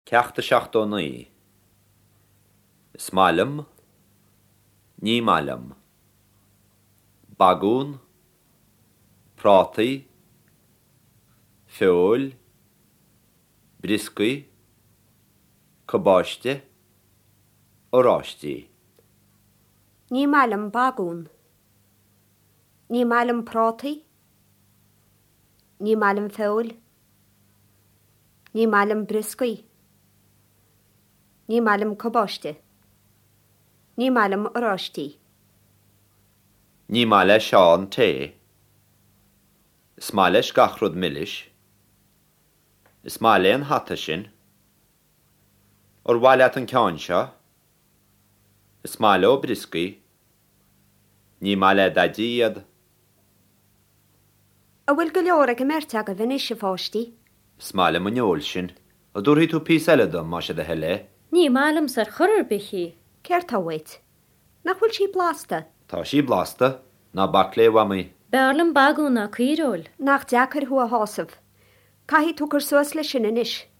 Ceachta seachtónaí. Smailm, ní mailm. Bagún, prátaí, feol, briscaí, cobáiste, óráistí. Ní mailm bagún. Ní mailm prátaí. Ní mailm feol. Ní mailm briscaí. Ní mailm cobáiste. Ní mailm óráistí. Ní maile seán té. Is maile gachrúd millis. Is maile an hata sin. Or bhaile an ceann seo. Is maile ó briscaí. Ní maile dadíad. A bhfuil go leor ag merta go bhín is fáistí. Is maile muneol sin. A dúrthaí tú pí eile dom má sé de heile. Ní málam sar chuir bichi. Céir tá bhait. Nach bhfuil sí blasta. Tá sí blasta, ná baclé wamí. Bearlam bagún na cuiróil. Nach deachar thu a hásamh. Caithí tú gur suas le sin inis.